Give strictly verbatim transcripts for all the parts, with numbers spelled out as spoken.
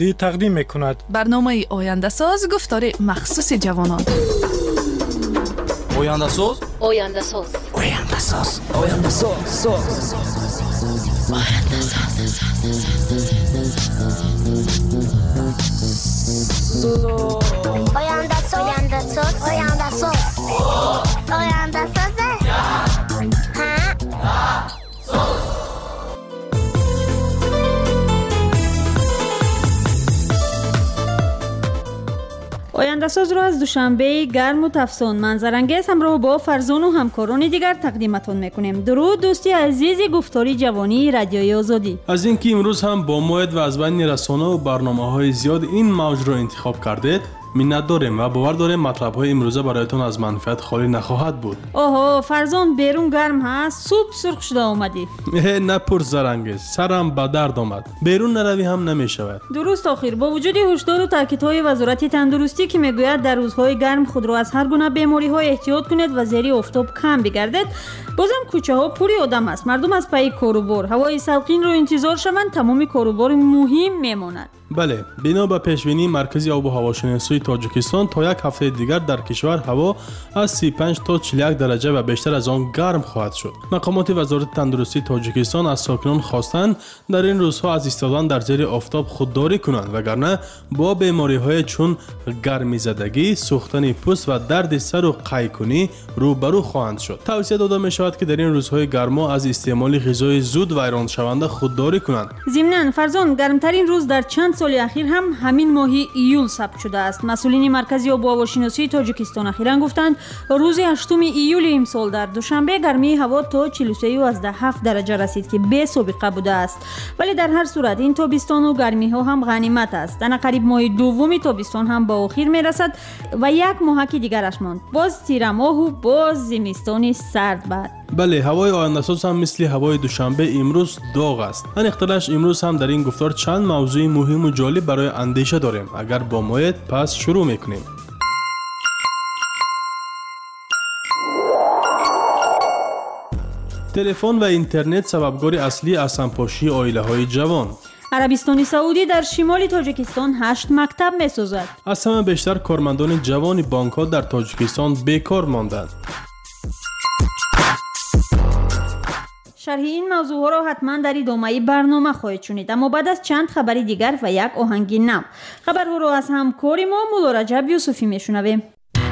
تقدیم میکند برنامه آینده ساز گفتار مخصوص جوانان. آینده ساز آینده ساز آینده ساز آینده ساز آینده ساز آینده ساز آینده ساز آینده ساز آینده ساز آینده ساز را از دوشنبه گرم و تفسون منظرانگیز همراه با فرزان و همکاران دیگر تقدیمتون میکنیم. درود دوستی عزیز گفتاری جوانی رادیوی آزادی. از اینکه امروز هم با موعد و از بین رسانه و برنامه‌های زیاد این موج را انتخاب کردید منت داریم و باور داریم مطلب‌های امروزه برایتان از منفعت خالی نخواهد بود. اوه فرزان بیرون گرم هست، صبح سرخ شده اومدی. نپرس زرنگیز، سرم به درد آمد. بیرون نروی هم نمیشود. درست آخر با وجود هشدار و تاکیدهای وزارت تندرستی که میگوید در روزهای گرم خود را از هر گونه بیماری‌ها احتیاط کنید و زیر آفتاب کم بگردید، بازم کوچه‌ها پوری آدم است. مردم از پای کاروبار هوای سلقین رو انتظار شوند، تمام کاروبار مهم میماند. بله، بنا به پیشبینی مرکز آب و هواشناسی تاجیکستان تا یک هفته دیگر در کشور هوا از سی و پنج تا چهل و یک درجه و بیشتر از آن گرم خواهد شد. مقامات وزارت تندرستی تاجیکستان از ساکنان خواستند در این روزها از ایستادن در زیر آفتاب خودداری کنند وگرنه با بیماری‌های چون گرمی زدگی، سوختن پوست و درد سر و قیکنی روبرو خواهند شد. توصیه داده می شود که در این روزهای گرما از استعمال غذای زود ویران شونده خودداری کنند. ضمناً فرزان گرمترین روز در چند سال اخیر هم همین ماه ایول ثبت شده است. مسئولین مرکزی آب و هواشناسی تاجیکستان اخیراً گفتند روز هشتم ایول امسال در دوشنبه گرمی هوا تا چهل و سه و هفت درجه رسید که بی سابقه بوده است. ولی در هر صورت این تابستان و گرمی ها هم غنیمت است. در قریب ماه دوم تابستان هم به آخر می رسد و یک ماه که دیگرش ماند. باز تیر ماه و باز زمستان سرد بعد. بله، هوای آینده ساز هم مثل هوای دوشنبه امروز داغ است. من اختلاش امروز هم در این گفتار چند موضوع مهم و جالب برای اندیشه داریم. اگر با موعد پس شروع میکنیم. تلفن و اینترنت سببگار اصلی از سمپاشی عائله‌های جوان. عربستان سعودی در شمال تاجیکستان هشت مکتب می‌سازد. از همه بیشتر کارمندان جوان بانک‌ها در تاجیکستان بیکار ماندند. شرح این موضوع را حتما در ادامه برنامه خواهید شنید، اما بعد از چند خبر دیگر و یک آهنگ نو. خبرها را از همکار ما مولا رجب یوسفی میشنویم.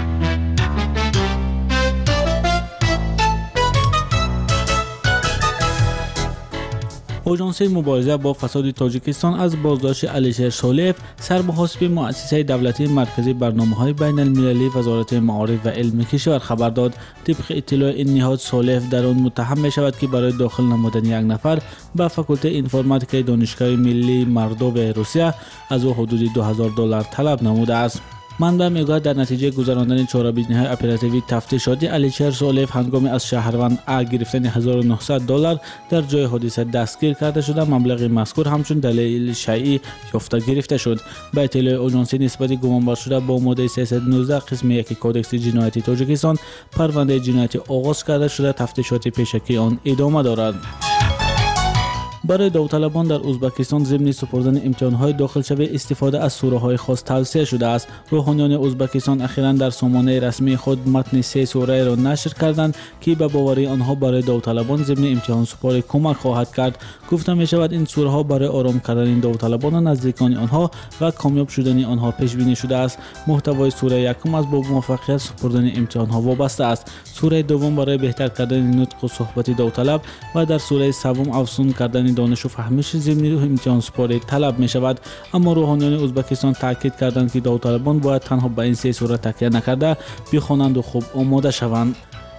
آژانس مبارزه با فساد تاجیکستان از بازداشت علیشیر سالف سربازحساب مؤسسه دولتی مرکزی برنامه‌های بین المللی وزارت معارف و علم کشور خبر داد. طبق اطلاع این نهاد سالف در آن متهم می شود که برای داخل نمودن یک نفر به فاکولته اینفرماتیک دانشگاه ملی مردو روسیه از او حدود دو هزار دلار طلب نموده است. منبع میگوید در نتیجه گذراندن چهاربیجنی‌های اپراتیوی تفتیشاتی علیشیر سالف هنگام از شهروند ا گرفتن هزار و نهصد دلار در جای حادثه دستگیر کرده شده. مبلغ مذکور همچون دلیل شیعی یافته گرفته شد. به اطلاع آژانس نسبت گمانبر شده با ماده سیصد و نوزده قسم یک کدکس جنایتی تاجیکستان پرونده جنایتی آغاز کرده شده. تفتیشات پیشکی آن ادامه دارد. برای داوطلبان در ازبکستان ضمن سپردن امتحان‌های داخلشوی استفاده از سوره‌های خاص توصیه شده است. روحانیان ازبکستان اخیراً در سامانه رسمی خود متن سه سوره را نشر کردند که به باوری آنها برای داوطلبان ضمن امتحان سپاری کمک خواهد کرد. گفته می شود این سوره‌ها برای آرام کردن داوطلبان و نزدیکان آنها و کامیاب شدن آنها پیش بینی شده است. محتوای سوره یکم از با موفقیت سپردن امتحان‌ها وابسته است. سوره دوم برای بهتر کردن نطق و صحبت داوطلب و در سوره سوم افزون کردن دانش و فهمش ضمن امتحان سپاری طلب می شود. اما روحانیان ازبکستان تاکید کردند که داوطلبان باید تنها به این سه سوره تکیه نکرده بخوانند و خوب آماده شوند.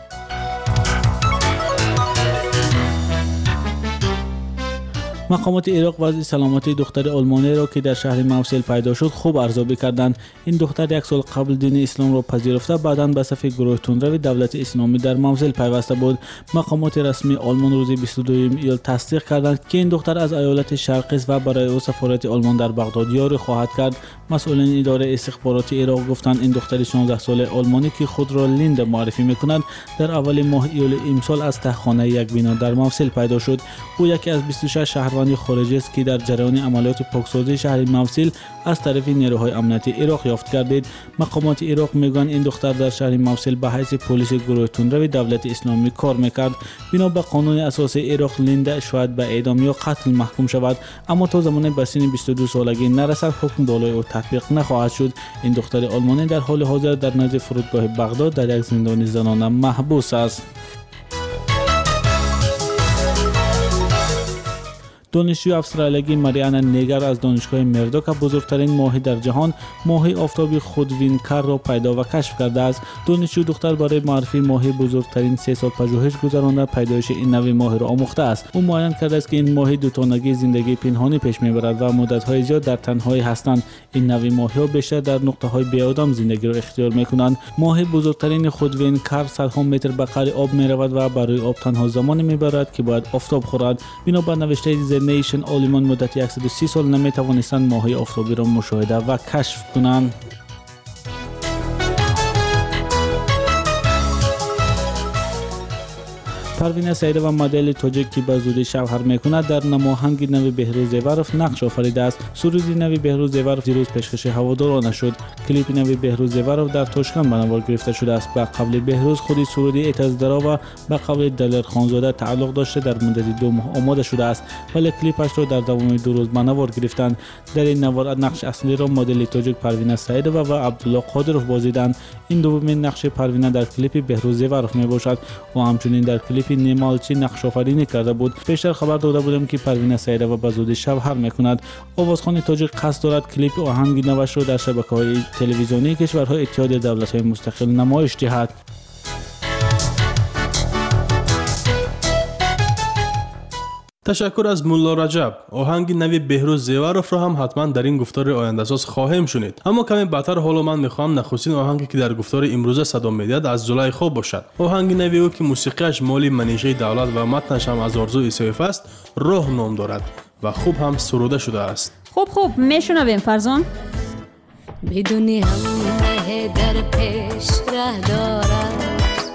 مقامات عراق وضع سلامتی دختر آلمانی را که در شهر موصل پیدا شد خوب ارزیابی کردند. این دختر یک سال قبل دین اسلام را پذیرفته بعداً به صف گروه تندرو دولت اسلامی در موصل پیوسته بود. مقامات رسمی آلمان روز بیست و دوم ایول تصدیق کردند که این دختر از ایالت شرقی است و برای او سفارت آلمان در بغداد یاری خواهد کرد. مسئولین اداره استخباراتی عراق گفتند این دختر شانزده ساله آلمانی که خود را لیند معرفی می‌کند در اول ماه ایول امسال از تهخانه یک بنا در موصل پیدا شد. او یکی از بیست و شش شهروند شهروند خارجی است که در جریان عملیات پاکسازی شهر موصل از طرف نیروهای امنیتی عراق یافت گردید. مقامات عراق میگن این دختر در شهر موصل به حیث پلیس گروه تندرو دولت اسلامی کار میکرد. بنا به قانون اساسی عراق لیندا شاید به اعدام یا قتل محکوم شود، اما تا زمان به سن بیست و دو سالگی نرسد حکم بالای او تطبیق نخواهد شد. این دختر آلمانی در حال حاضر در نزد فرودگاه بغداد در یک زندان زنانه محبوس است. دانشجوی استرالیایی ماریانا نیگر از دانشگاه مردو که بزرگترین ماهی در جهان، ماهی آفتابی خودوینکر را پیدا و کشف کرده است. دانشجو دختر برای معرفی ماهی بزرگترین سه سال پژوهش گذرانده پیدایش این نوع ماهی را آموخته است. او معین کرده است که این ماهی دوتانگی زندگی پنهانی پیش میبرد و مدت‌های زیاد در تنهایی هستند. این نوع ماهی‌ها بیشتر در نقطه‌های بی‌آدم زندگی را اختیار می‌کنند. ماهی بزرگترین خودوینکر صدها متر به قعر آب می‌رود و برای آب تنها زمانی می‌برد که باید آفتاب خورد. بنابر نوشته نیشن آلمان مدت صد و سی سال نمی‌توانستند ماهی آفتابی را مشاهده و کشف کنند. پروین سعیده و مدل تاجیک که به زودی شوهر میکند در نماهنگ نوی بهروز زیورف نقش آفریده است. سرودی نوی بهروز زیورف دیروز پیشکش هواداران شد. کلیپ نوی بهروز زیورف در تاشکند به نوار گرفته شده است. به قول بهروز خودی سرودی اتزدرا و به قول دلر خانزاده تعلق داشته در مدت دو ماه آماده شده است، ولی کلیپش را در دوام دو روز به نوار گرفتند. در این نوار نقش اصلی را مدل تاجیک پروین سعیده و عبدالله قادرов بازیدند. این دومین نقش پروین در کلیپ بهروز زیورف میباشد و همچنین در کلیپ نیمالچی نقش آفرینی کرده بود. پیشتر خبر داده بودم که پروین سعیده و به زودی شوهر میکند. آوازخوان تاجیک قصد دارد کلیپ آهنگ نوش را در شبکه‌های تلویزیونی کشورهای اتحاد دولت‌های مستقل نمایش دهد. تشکر از مولا رجب. آهنگ نوی بهروز زیورف را هم حتما در این گفتار آینده ساز خواهیم شنید. اما کمی بعدتر حالا من میخوام نخستین آهنگی که در گفتار امروزه صدا میدهد از زلیخا باشد. آهنگ نوی او که موسیقیش مالی منیژه دولت و متنش هم از آرزو عیسویف است، روح نام دارد و خوب هم سروده شده است. خوب خوب میشنویم فرزان. بدونی همه در پیش ره دارد،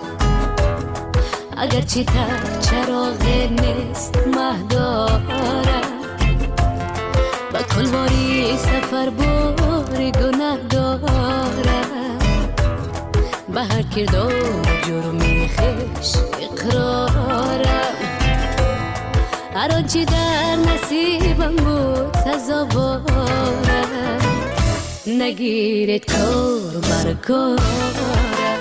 اگرچه تک چراغ نیست مه دارد، با کلواری سفر باری گناه دارد، به هر کردار جرمی خش اقرارم، هر آنچه در نصیبم بود سزاوارم، نگیرد کار بر کارم.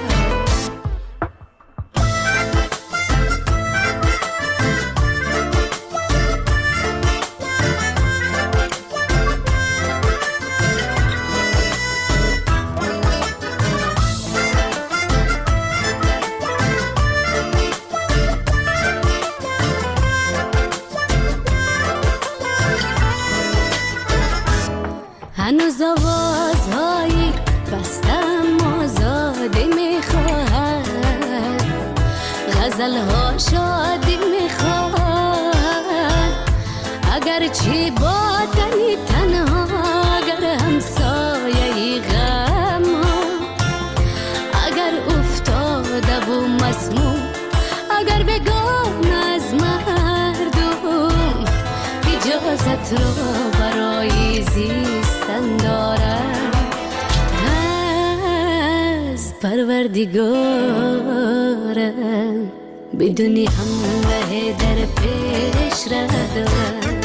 هنوز آوازهایی بستم آزادی میخواهد، غزلها شادی میخواهد، اگر چی با تنی تنها، اگر همسایه غم ها، اگر افتاده و مسموم، اگر بگم از مردم، اجازت رو برای زیستن دارم از پروردگارم، بدونی همه در پیش ره دارم.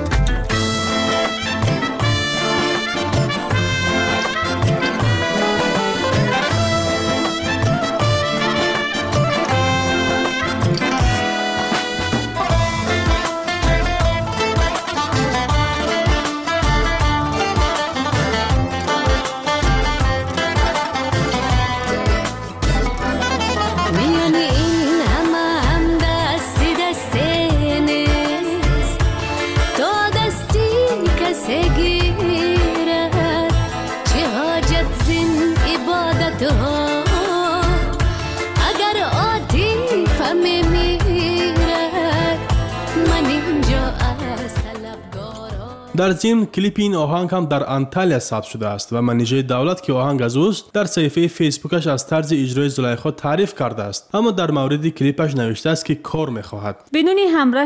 در ضمن کلیپ این آهنگ هم در انتالیا ثبت شده است و منیژه دولت که آهنگ از اوست در صفحه فیسبوکش از طرز اجرای زلیخا تعریف کرده است، اما در مورد کلیپش نوشته است که کار میخواهد. بدون همراه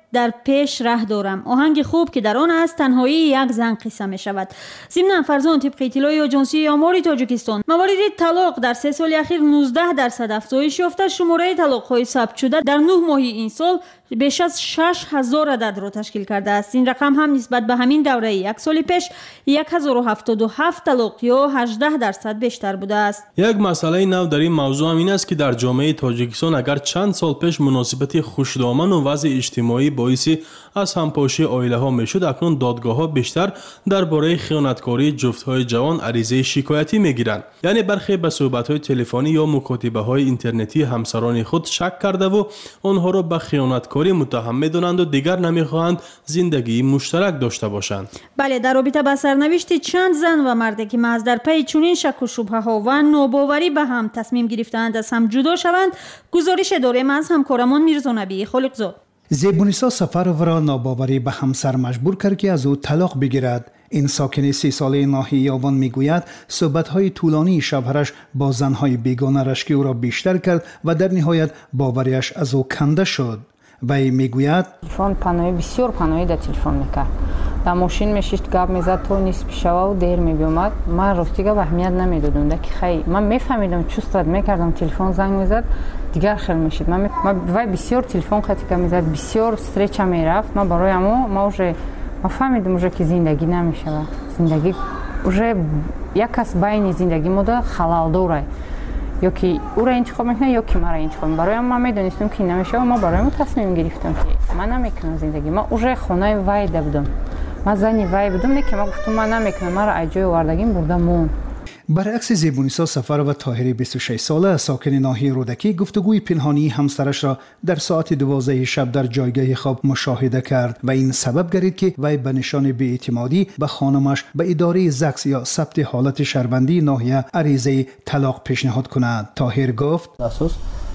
در پیش راه دارم. آهنگ خوب که در آن است تنهایی یک زن قصه می شود. ضمن فرزند طبق اطلاع آژانسی آمار تاجیکستان موارد طلاق در سه سال اخیر نوزده درصد افزایش یافته. شماره طلاق‌های ثبت شده در نه ماه این سال بیش از شش هزار عدد را تشکیل کرده است. این رقم هم نسبت به همین دوره یک سال پیش هزار و هفتاد و هفت طلاق یا هجده درصد بیشتر بوده است. یک مسئله نو در این موضوع هم این است که در جامعه تاجیکستان اگر چند سال پیش مناسبت خوشدامن و وضع اجتماعی باعث از همپاشی عائله ها میشد، اکنون دادگاه ها بیشتر درباره خیانتکاری جفت های جوان عریضه شکایتی میگیرند. یعنی برخی به صحبت های تلفنی یا مکاتبه های اینترنتی همسران خود شک کرده و آنها را به خیانتکاری متهم می‌دانند و دیگر نمی‌خواهند زندگی مشترک داشته باشند. بله، در رابطه با سرنوشت چند زن و مرد که محض در پی چنین شک و شبهه ها و ناباوری به هم تصمیم گرفتند از هم جدا شوند، گزارش داریم از همکارمان میرزا نبی خالقزاد. زیبونیسا سفرو را ناباوری به همسر مجبور کرد که از او طلاق بگیرد. این ساکن سی ساله ناحیه یاوان میگوید صحبت‌های طولانی شوهرش با زن‌های بیگانه رشکی او را بیشتر کرد و در نهایت باوریش از او کنده شد. وی میگوید تلفن پناهی بسیار پناهی در تلفن میکرد. در ماشین میشیشت گپ میزد تا نیست پیشوا و دیر میبیومد. من راستی گپ اهمیت نمیدادم که خیلی من میفهمیدم چوستاد میکردم تلفن زنگ میزد دیگر خیلی میشید. من, من وی بسیار تلفن خطی که میزد بسیار استرچ میرفت. من برای اما ما уже ما فهمیدم уже که زندگی نمیشه. زندگی уже یک کس بین زندگی ما خلال داره. یا که او را انتخاب میکنه یا که ما را انتخاب. برای ما میدونستم که نمیشه و ما برای ما تصمیم گرفتم که من نمیکنم زندگی. ما уже خانه وای بودم. ما زنی وای بودم نه که ما گفتم من نمیکنم. ما را اجای وردگیم بردم مون. برعکس زیبونیسا سفر و طاهری بیست و شش ساله ساکن ناحیه رودکی گفتگوی پنهانی همسرش را در ساعت دوازده شب در جایگاه خواب مشاهده کرد و این سبب گردید که وی به نشان بی‌اعتمادی به خانمش به اداره زکس یا ثبت حالت شهروندی ناحیه عریضه طلاق پیشنهاد کند. طاهر گفت اساس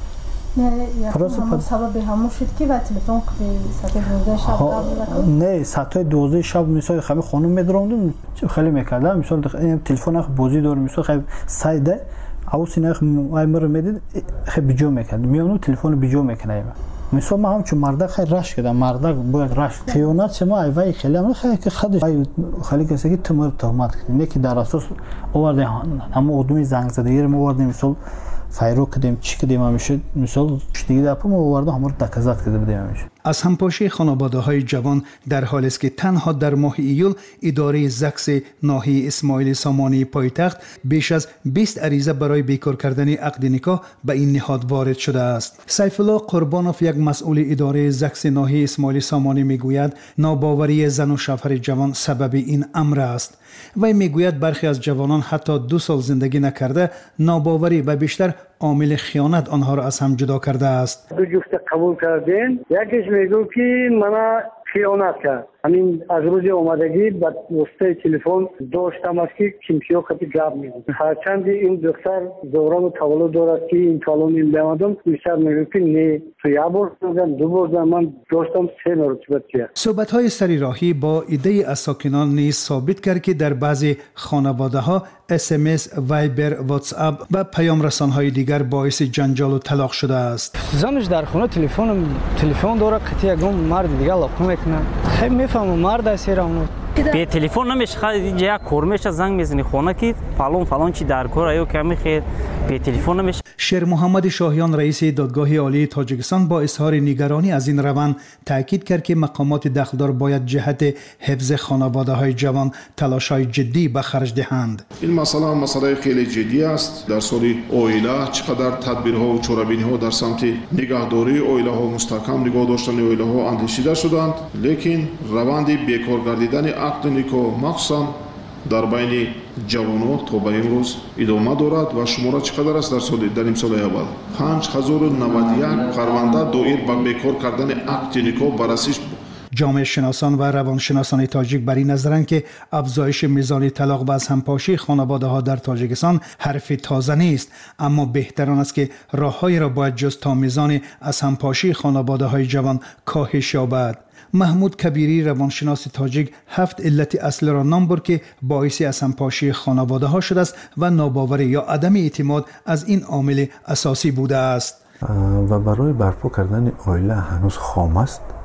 سبب همون شد که و تلفن ساعت دوازده شب نه ساعت دوازده شب مثلا خیلی خانم میدروندم خیلی میکردم مثلا تلفن اخ بازی دور مثلا خیلی سایده او سینخ وای مر میدید خیلی بجو میکرد میونو تلفن بجو میکنه مثلا ما هم چون مرد خیلی رش کردم مرد باید رش خیانت شما ای وای خیلی هم خیلی که خودش خیلی کسی که تمر تهمت کرد نه که در اساس آورده هم آدمی زنگ زده یه ما آوردیم مثلا فایرو کدیم چی کدیم همیشه مثال دیگه دپم آورده همون دکزات کرده بدیم همیشه. از همپاشی خانواده‌های جوان در حالی است که تنها در ماه ایول اداره زکس ناحیه اسماعیل سامانی پایتخت بیش از بیست عریضه برای بیکار کردن عقد نکاح به این نهاد وارد شده است. سیف الله قربانوف یک مسئول اداره زکس ناحیه اسماعیل سامانی میگوید ناباوری زن و شوهر جوان سبب این امر است. وی میگوید برخی از جوانان حتی دو سال زندگی نکرده ناباوری و بیشتر عامل خیانت آنها را از هم جدا کرده است. دو جفت قبول کردین یکیش میگو که من خیانت کرد. همین از روز اومدگی با واسطه تلفن داشتم است که کیمپیو خطی گپ میزنم. هرچند این دختر دوران تولد دارد که این کالون این بیامدم بیشتر میگو که نه تو یک بار زدم دو بار زدم من داشتم سه مرتبه کرد. صحبت‌های سری راهی با ایده از ساکنان نیز ثابت کرد که در بعضی خانواده‌ها اس ام اس، وایبر، واتس اپ و پیام رسان‌های دیگر باعث جنجال و طلاق شده است. زنش در خونه تلفن تلفن داره قطعی یگم مرد دیگه لاقو میکنه. خیلی میفهمم مرد است ایرانو. به تلفن نمیشه خواهد اینجا یک کورمش زنگ میزنی خونه که فلان فلان چی در کار ایو کمی خیر به تلفن نمیشه. شیر محمد شاهیان رئیس دادگاه عالی تاجیکستان با اظهار نگرانی از این روند تاکید کرد که مقامات دخلدار باید جهت حفظ خانواده‌های جوان تلاش‌های جدی به خرج دهند. این مسئله مسئله خیلی جدی است. در سال اویلا چقدر تدبیرها و چاره‌بینی‌ها در سمت نگهداری اویلاها مستحکم نگاه داشتن اویلاها اندیشیده شدند، لیکن روند بیکار گردیدن عقد نکاح مخصوصاً در بین جوانان تا به امروز ادامه دارد و شماره چقدر است در سال در این سال اول پنج هزار و نود و یک پرونده دایر به بیکار کردن عقد نکاح بررسیش. جامعه شناسان و روانشناسان تاجیک بر این نظرند که افزایش میزان طلاق و از همپاشی خانواده‌ها در تاجیکستان حرف تازه نیست، اما بهتر آن است که راههایی را باید جست تا میزان از همپاشی خانواده‌های جوان کاهش یابد. محمود کبیری روانشناس تاجیک هفت علت اصلی را نام برد که باعثی از همپاشی خانواده ها شده است و ناباوری یا عدم اعتماد از این عامل اساسی بوده است. و برای برپا کردن عائله هنوز خام است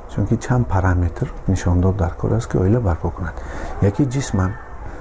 چون که چند پارامتر نشان داد در کار است که اویلا برپا کند. یکی جسمن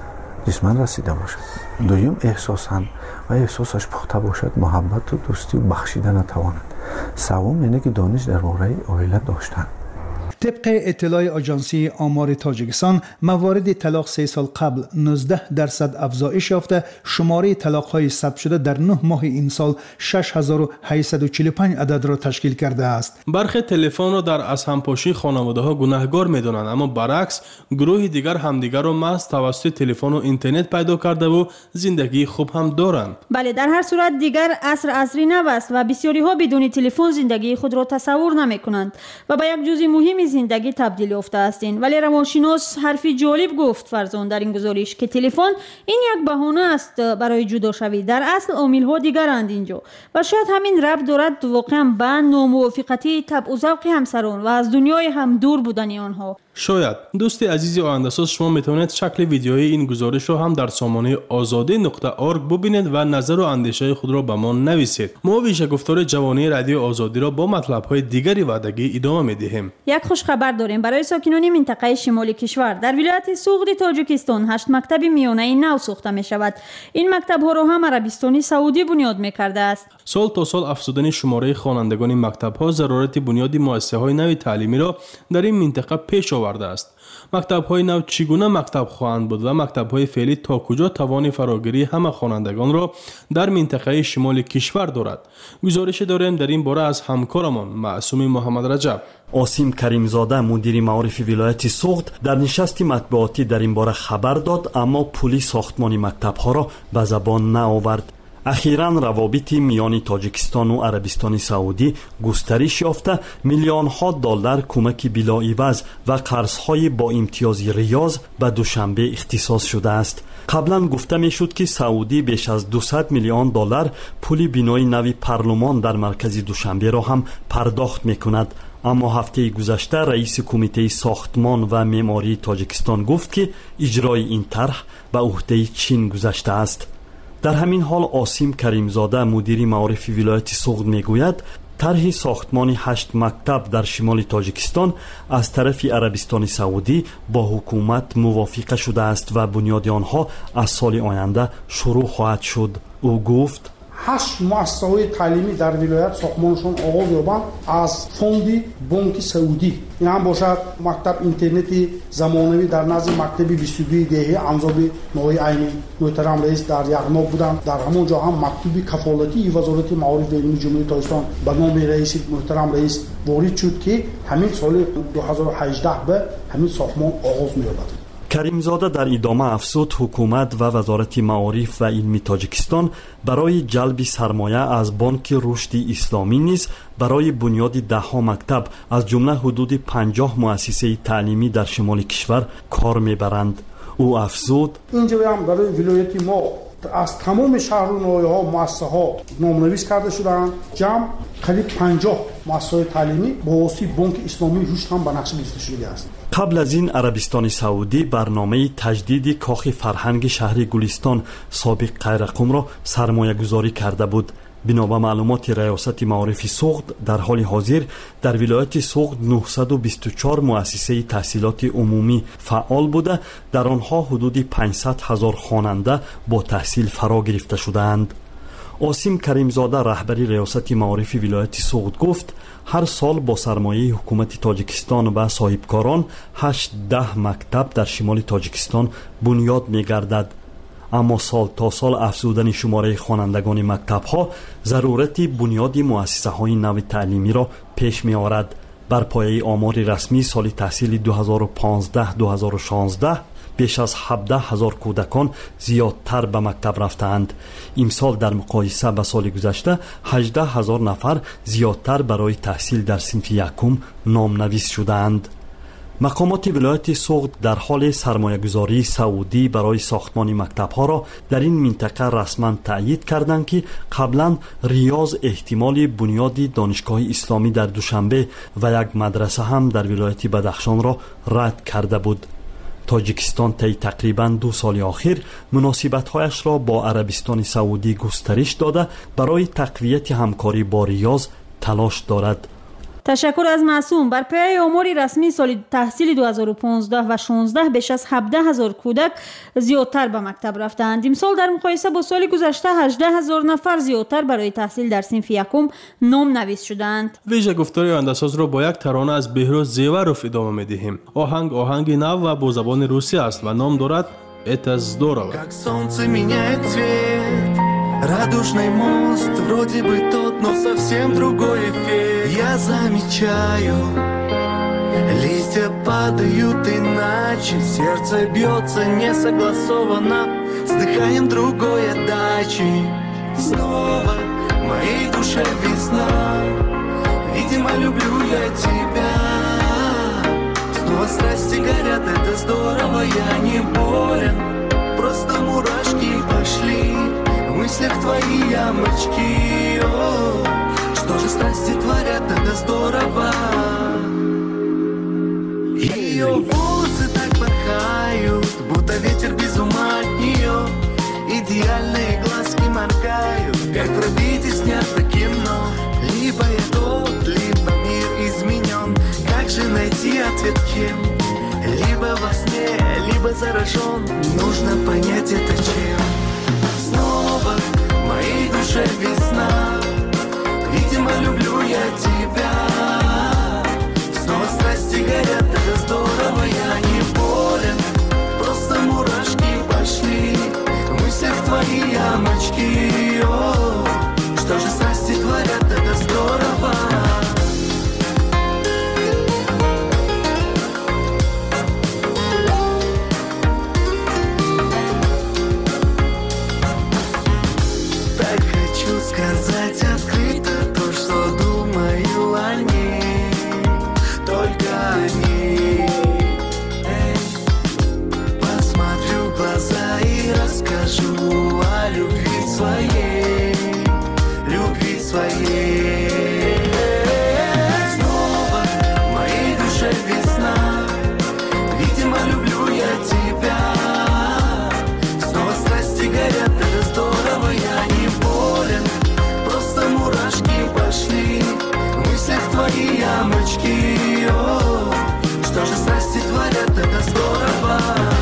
جسمن رسیده باشد، دوم احساسن و احساسش پخته باشد، محبت و دوستی و بخشیدن نتواند. سوم اینه که دانش درباره اویلا داشتن. طبق اطلاع آژانسی آمار تاجیکستان، موارد طلاق سه سال قبل نوزده درصد افزایش یافته، شماره طلاق‌های ثبت شده در نه ماه این سال شش هزار و هشتصد و چهل و پنج عدد را تشکیل کرده است. برخی تلفن را در از همپاشی خانواده‌ها گناهگار می‌دانند، اما برعکس گروه دیگر همدیگر را محض توسط تلفن و اینترنت پیدا کرده و زندگی خوب هم دارند. بله، در هر صورت دیگر عصر عصری نو است و بسیاری‌ها بدون تلفن زندگی خود را تصور نمی‌کنند و به یک جزء مهم زندگی تبدیل یافته هستند. ولی روانشناس حرفی جالب گفت فرزان در این گزارش که تلفن این یک بهانه است برای جدا شوی. در اصل عامل‌ها دیگرند اینجا و شاید همین ربط دارد واقعا به ناموافقتی طبع و ذوق همسران و از دنیای هم دور بودن آنها. شاید دوست عزیز آینده‌ساز، شما میتونید شکل ویدیوی این گزارش را هم در سامانه آزادی نقطه ارگ ببینید و نظر و اندیشه خود را به ما نویسید. ما ویژه گفتار جوانی رادیو آزادی را با مطلب‌های دیگری وعدگی ادامه می‌دهیم. یک خوش خبر داریم برای ساکنان منطقه شمال کشور. در ولایت سوغد تاجیکستان هشت مکتب میانه نو ساخته می شود. این مکتب‌ها را هم عربستان سعودی بنیاد می‌کرده است. سال تا سال افزودن شماره خوانندگان مکتب‌ها ضرورت بنیادی مؤسسه‌های نوی تعلیمی را در این منطقه پیش آورده است. مکتب‌های نو چگونه مکتب خواهند بود و مکتب‌های فعلی تا کجا توان فراگیری همه خوانندگان را در منطقه شمال کشور دارد؟ گزارش داریم در این باره از همکارمان معصوم محمد رجب. عاصم کریمزاده مدیر معارف ولایت سوغد در نشست مطبوعاتی در این باره خبر داد، اما پلی ساختمان مکتب‌ها را به زبان نآورد. اخیراً روابط میان تاجیکستان و عربستان سعودی گسترش یافته، میلیون ها دلار کمک بلاعوض و قرض‌های با امتیاز ریاض به دوشنبه اختصاص شده است. قبلا گفته میشد که سعودی بیش از دویست میلیون دلار پول بنای نو پارلمان در مرکز دوشنبه را هم پرداخت میکند. اما هفته گذشته رئیس کمیته ساختمان و معماری تاجیکستان گفت که اجرای این طرح به عهده چین گذشته است. در همین حال عاصم کریمزاده مدیر معارف ولایت سوغد میگوید طرح ساختمان هشت مکتب در شمال تاجیکستان از طرف عربستان سعودی با حکومت موافقه شده است و بنیاد آنها از سال آینده شروع خواهد شد. او گفت هشت مؤسسه‌های تعلیمی در ولایت ساختمانشان آغاز یابند از فوند بانک سعودی. این هم باشد مکتب اینترنتی زمانوی در نزد مکتب بیست و دو دهه انضاب نوعی عینی محترم رئیس در یغما بودند. در همون جا هم مکتب کفالتی وزارت معارف و علم جمهوری تاجیکستان به نام رئیس محترم رئیس وارد شد که همین سال دو هزار و هجده به همین ساختمان آغاز می‌یابد. کریمزاده در ادامه افزود حکومت و وزارت معارف و علم تاجیکستان برای جلب سرمایه از بانک رشد اسلامی نیز برای بنیاد ده ها مکتب از جمله حدود پنجاه مؤسسه تعلیمی در شمال کشور کار میبرند. او افزود اینجا هم برای ولایت ما از تمام شهر و ناحیه‌ها مؤسسه‌ها نام‌نویس کرده شدند. جمع قریب پنجاه مؤسسه تعلیمی با واسطه بانک اسلامی رشد هم به نقشه گذاشته شده است. قبل از این عربستان سعودی برنامه تجدید کاخ فرهنگ شهر گلستان سابق قیرقم را سرمایه گذاری کرده بود. بنابر معلومات ریاست معارف سوغد در حال حاضر در ولایت سوغد نهصد و بیست و چهار مؤسسه تحصیلات عمومی فعال بوده، در آنها حدود پانصد هزار خواننده با تحصیل فرا گرفته شدند. عاصم کریمزاده رهبری ریاست معارف ولایت سوغد گفت هر سال با سرمایه حکومت تاجیکستان و صاحبکاران هشت ده مکتب در شمال تاجیکستان بنیاد می‌گردد. اما سال تا سال افزودن شماره خوانندگان مکتب‌ها ضرورت بنیاد مؤسسه‌های نو تعلیمی را پیش می‌آورد. بر پایه آمار رسمی سال تحصیلی دو هزار و پانزده دو هزار و شانزده بیش از هفده هزار کودکان زیادتر به مکتب رفتند. امسال در مقایسه با سال گذشته هجده هزار نفر زیادتر برای تحصیل در صنف یکم نامنویس شدند. مقامات ولایت سوغد در حال سرمایه‌گذاری سعودی برای ساختمان مکتب‌ها را در این منطقه رسما تأیید کردند که قبلا ریاض احتمال بنیاد دانشگاه اسلامی در دوشنبه و یک مدرسه هم در ولایت بدخشان را رد کرده بود. تاجیکستان طی تقریباً دو سال اخیر مناسبت‌هایش را با عربستان سعودی گسترش داده برای تقویت همکاری با ریاض تلاش دارد. تشکر از معصوم. بر پایه آمار رسمی سال تحصیلی دو هزار و پانزده و شانزده بیش از هفده هزار کودک زیادتر به مکتب رفتند. امسال در مقایسه با سال گذشته هجده هزار نفر زیادتر برای تحصیل در صنف یکم نام نویس شدند. ویژه گفتاری آینده‌ساز را با یک ترانه از بهروز زیورов ادامه می‌دهیم. آهنگ آهنگ نو و با زبان روسی است و نام دارد Это здорово. Как солнце меняет цвет, радужный мост, вроде бы тот, но совсем другой эффект. Я замечаю, листья падают иначе, сердце бьется несогласованно, вздыхаем другой отдачи. Снова в моей душе весна, видимо, люблю я тебя. Снова страсти горят, это здорово, я не болен, просто мурашки пошли в мыслях твои ямочки. О, что же страсти творят, это здорово. Ее волосы так порхают, будто ветер без ума от нее. Идеальные глазки моргают, как пробитие снято кино. Либо я тот, либо мир изменен. Как же найти ответ кем? Либо во сне, либо заражен. Нужно понять это чем. Снова в моей душе весна, видимо, люблю я тебя. Снова страсти горят, это здорово, я не болен, просто мурашки пошли в мыслях твои ямочки. О, что же страсти творят, это здорово. Сказать открыто то, что думаю о ней, только о ней. Эй, посмотрю в глаза и расскажу о любви своей, любви своей. Снова в моей душе весна, видимо, люблю я тебя. Снова страсти горят, это здорово, я не болен, просто мурашки пошли в мыслях твои ямочки. О, что же страсти творят, это здорово.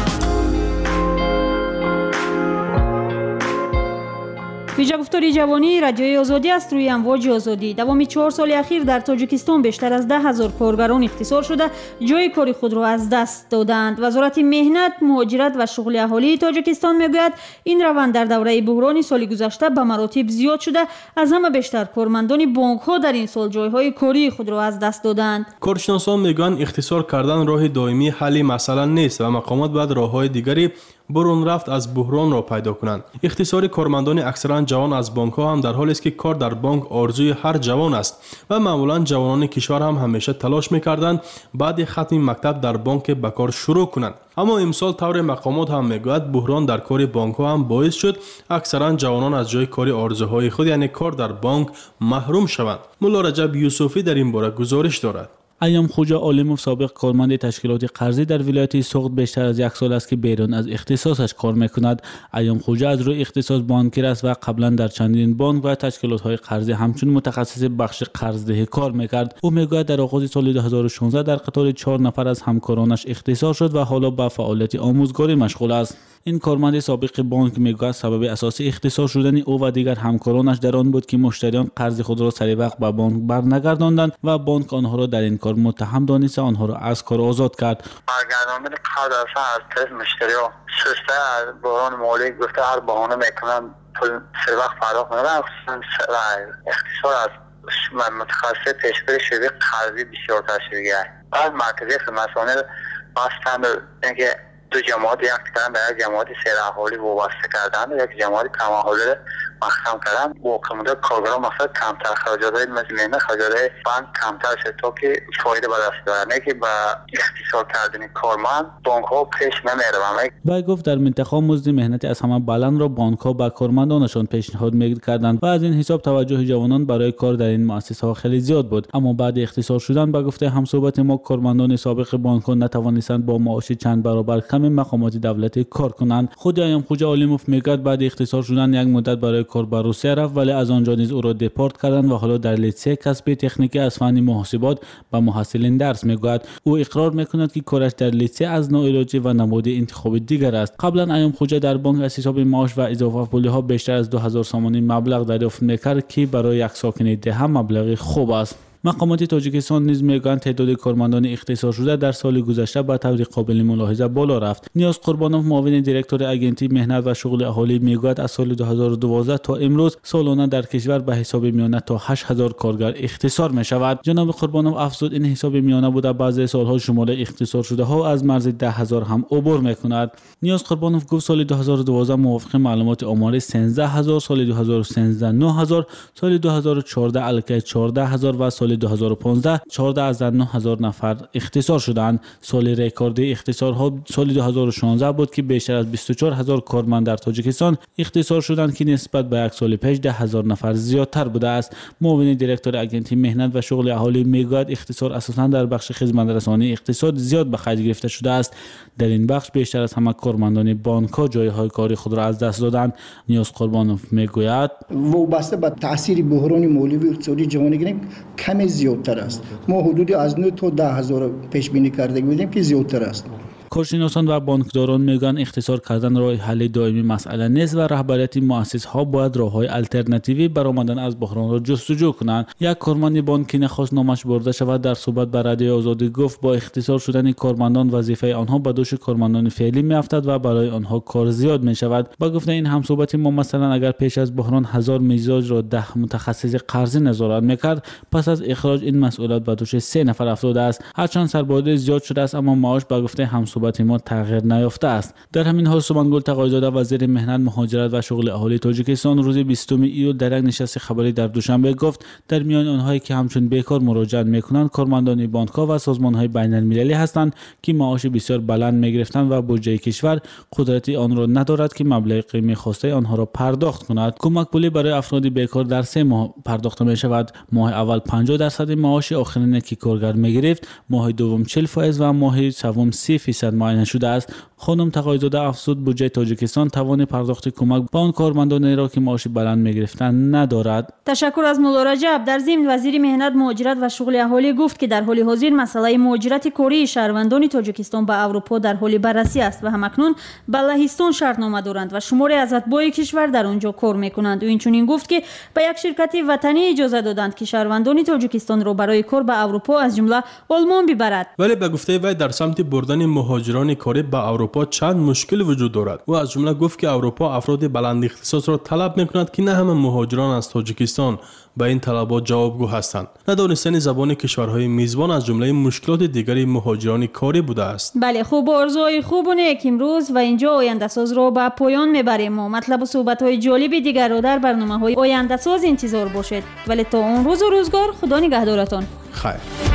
ویژه گفتاری جوانی رادیوی آزادی است روی امواج آزادی. دوامی چهار سال اخیر در تاجیکستان بیشتر از ده هزار کارگران اختصار شده جای کاری خود را از دست دادند. وزارت مهنت، مهاجرت و شغل اهالی تاجیکستان میگوید این روند در دوره بحران سال گذشته به مراتب زیاد شده. از همه بیشتر کارمندان بانک ها در این سال جایهای کاری خود را از دست دادند. کارشناسان میگویند اختصار کردن راه دائمی حل مسئله نیست و مقامات باید راههای دیگری برون رفت از بحران را پیدا کنند. اختصار کارمندان اکثرا جوان از بانک ها هم در حالی است که کار در بانک آرزوی هر جوان است و معمولا جوانان کشور هم همیشه تلاش میکردند بعد ختم مکتب در بانک به کار شروع کنند. اما امسال طور مقامات هم میگوید بحران در کار بانک ها هم باعث شد اکثرا جوانان از جای کاری آرزوهای خود یعنی کار در بانک محروم شوند. ملا رجب یوسفی در این باره گزارش دارد. ایام خوجا عالموف سابق کارمند تشکیلات قرضی در ولایت سوخت بیشتر از یک سال است که بیرون از اختصاصش کار میکند. ایام خوجا از روی اختصاص بانکر است و قبلا در چندین بانک و تشکیلات های قرضی همچون متخصص بخش قرضدهی کار میکرد. او میگوید در آغاز سال دو هزار و شانزده در قطار چهار نفر از همکارانش اختصاص شد و حالا به فعالیت آموزگاری مشغول است. این کارمند سابق بانک میگوید سبب اساسی اختصاص شدن او و دیگر همکارانش در آن بود که مشتریان قرض خود را سریع وقت به بانک برنگرداندند و بانک آنها را در این کار متهم دانسته آنها را از کار آزاد کرد. برگرداندن قرض از طرف مشتریان سسته از بحران مالی گفته هر بهانه میکنن پول سریع وقت پرداخت نمیکنن. اختصار از متخصص پیشگیری شبیه قرضی بسیار تشویقی است. بعد مرکزی خدمترسانی بستند اینکه دو جماعت یک کردن به یک جماعت سیر اهالی وابسته کردن و یک جماعت کم اهالی محکم کردن با کمبود کارگران مثلا کمتر خراجات های مثل مهنه خراجات های بانک کمتر شد تا که فایده به دست بیارن نه که با اختصار کردن کارمند بانک ها پیش نمیروند. و گفت در منطقه مزد مهنتی از همه بلند را بانک ها به کارمندانشان پیشنهاد میکردند و از این حساب توجه جوانان برای کار در این مؤسسه ها خیلی زیاد بود. اما بعد اختصار شدن به گفته همصحبت ما کارمندان سابق بانک ها نتوانستند با معاش چند برابر کم همه مقامات دولتی کار کنند. خود ایام خوجا علیموف میگوید بعد اختصار شدن یک مدت برای کار به روسیه رفت، ولی از آنجا نیز او را دپورت کردند و حالا در لیسه کسبی تکنیکی از فن محاسبات به محصلین درس میگوید. او اقرار میکند که کارش در لیسه از نوعلاجی و نماد انتخاب دیگر است. قبلا ایام خوجا در بانک از حساب معاش و اضافه پولی ها بیشتر از دو هزار سامانی مبلغ دریافت میکرد که برای یک ساکن ده مبلغ خوب است. مقامات تاجیکستان نیز میگویند تعداد کارمندان اختصاص شده در سال گذشته به طور قابل ملاحظه بالا رفت. نیاز قربانوف معاون دیرکتور اگنتی مهنت و شغل اهالی میگوید از سال دو هزار و دوازده تا امروز سالانه در کشور به حساب میانه تا هشت هزار کارگر اختصار می شود. جناب قربانوف افزود این حساب میانه بوده، بعضی سالها شمار اختصار شده ها از مرز ده هزار هم عبور میکند. نیاز قربانوف گفت سال دو هزار و دوازده موافق معلومات آماری سیزده هزار، سال دو هزار و سیزده نه هزار، سال دو هزار و چهارده الکی چهارده هزار و سال دو هزار و پانزده چهارده از نه هزار نفر اختصار شدند. سال رکوردی اختصارها سال دو هزار و شانزده بود که بیشتر از بیست و چهار هزار کارمند در تاجیکستان اختصار شدند که نسبت به یک سال پیش ده هزار نفر زیادتر بوده است. معاون دیرکتور اگنتی مهنت و شغل اهالی میگوید اختصار اساساً در بخش خدمت رسانی اقتصاد زیاد به خرج گرفته شده است. در این بخش بیشتر از همه کارمندان بانک‌ها جایهای کاری خود را از دست دادند. نیاز قربانوف میگوید وابسته به تاثیر بحران مالی و اقتصادی جهانی گریم کمی زیادتر است. ما حدود از نه تا ده هزار پیش بینی کرده بودیم که زیادتر است. کارشناسان و بانکداران میگن اختصار کردن راه حل دائمی مسئله نیست و رهبریت مؤسسه‌ها باید راه‌های الترناتیوی برای آمدن از بحران را جستجو کنند. یک کارمند بانکی نخواست نامش برده شود در صحبت با رادیو آزادی گفت با اختصار شدن کارمندان وظیفه آنها به دوش کارمندان فعلی میافتد و برای آنها کار زیاد می شود. با گفته این همصحبت ما مثلا اگر پیش از بحران هزار مزاج را ده متخصص قرضی نظارت میکرد، پس از اخراج این مسئولیت به دوش سه نفر افتاده است. هرچند سربازی زیاد شده است اما معاش با گفته همصحبت ما تغییر نیافته است. در همین حال سومنگل تقایزاده وزیر مهنت، مهاجرت و شغل اهالی تاجیکستان روز بیستم ایول در یک نشست خبری در دوشنبه گفت در میان آنهایی که همچون بیکار مراجعت میکنند کارمندان بانک‌ها و سازمان‌های بین‌المللی هستند که معاش بسیار بلند میگرفتند و بودجه کشور قدرتی آن را ندارد که مبلغ قیمه خواسته آنها را پرداخت کند. کمک پولی برای افراد بیکار در سه ماه پرداخت می شود. ماه اول پنجاه درصد معاش آخرین که کارگر میگرفت، ماه دوم چهل درصد و ماه سوم سی درصد معاینه شده است. خانم تقایزاده افزود بودجه تاجیکستان توان پرداخت کمک به آن کارمندانی را که معاش بلند میگرفتند ندارد. تشکر از مولا رجب. در ضمن وزیر مهنت، مهاجرت و شغل اهالی گفت که در حال حاضر مسئله مهاجرت کاری شهروندان تاجیکستان به اروپا در حال بررسی است و همکنون به لهستان شرطنامه دارند و شماری از اتباع کشور در آنجا کار میکنند. او اینچنین گفت که به یک شرکت وطنی اجازه دادند که شهروندان تاجیکستان را برای کار به اروپا از جمله آلمان ببرد. ولی به گفته وی در سمت بردن مهاجران کاری به اروپا چند مشکل وجود دارد. او از جمله گفت که اروپا افراد بلند اختصاص را طلب میکند که نه همه مهاجران از تاجیکستان به این طلبات جوابگو هستند. ندانستن زبان کشورهای میزبان از جمله مشکلات دیگری مهاجران کاری بوده است. بله، خوب، آرزوهای خوب و نیک امروز و اینجا آینده ساز را به پایان میبریم. ما مطلب و صحبت‌های جالب دیگر را در برنامه‌های آینده ساز انتظار باشید. ولی تا اون روز و روزگار خدا نگهدارتان. خیر.